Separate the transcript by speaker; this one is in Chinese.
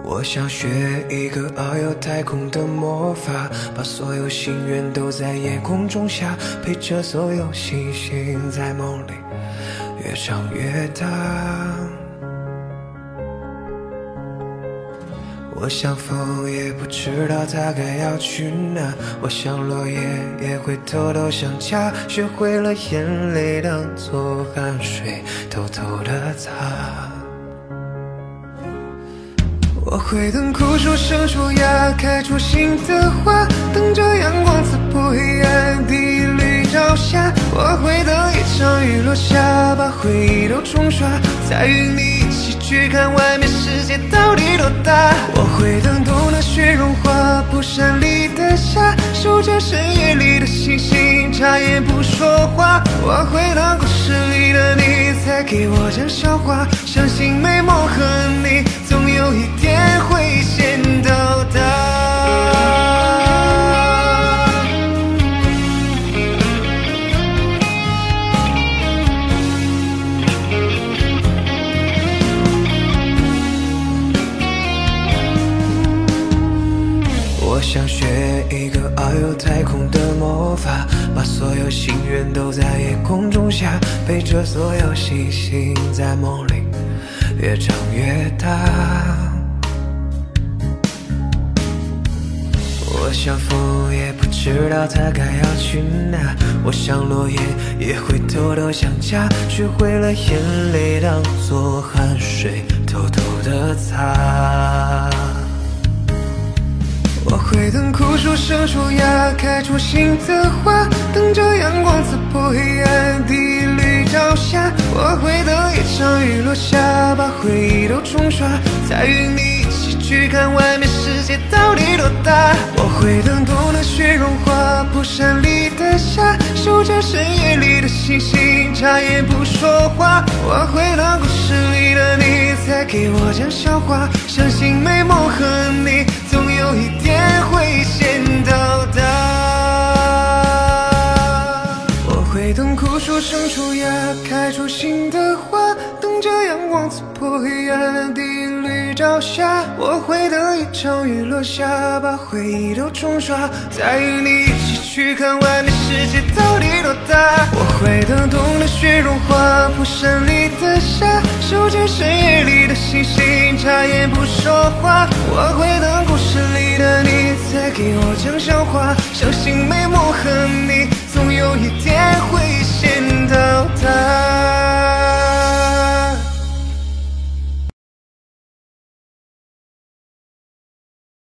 Speaker 1: 我想学一个遨游太空的魔法，把所有心愿都在夜空中下，陪着所有星星在梦里越长越大。我想风也不知道它该要去哪，我想落叶也会偷偷想家，学会了眼泪当作汗水偷偷的擦。我会等枯树生出芽，开出新的花，等着阳光刺破黑暗，第一缕朝霞。我会等一场雨落下，把回忆都冲刷，再与你一起去看外面世界到底多大。我会等冬的雪融化，蒲扇里的夏，守着深夜里的星星，眨眼不说话。我会等故事里的你再给我讲笑话，相信美梦和你总有一天会先到达。我想学一个遨游太空的魔法，把所有心愿都在夜空中下，陪着所有星星在梦里越长越大。我想风也不知道它该要去哪，我想落叶也会偷偷想家，学会了眼泪当作汗水偷偷的擦。我会等枯树生出芽，开出新的花，等着阳光刺破黑暗，第一缕朝霞。我会等一场雨落下，把回忆都冲刷，再与你一起去看外面世界到底多大。我会等冬的雪融化，蒲扇里的夏，守着深夜里的星星，眨眼不说话。我会等故事里的你再给我讲笑话，相信美梦和你总有一天会先到达。我会等枯树生出芽，开出新的花，等着阳光刺破黑暗，第一缕朝霞。我会等一场雨落下，把回忆都冲刷，再与你一起去看外面世界到底多大。我会等冬的雪融化，蒲扇里的夏，守着深夜里的星星，眨眼不说话。我会等故事里的你再给我讲笑话，相信美梦和你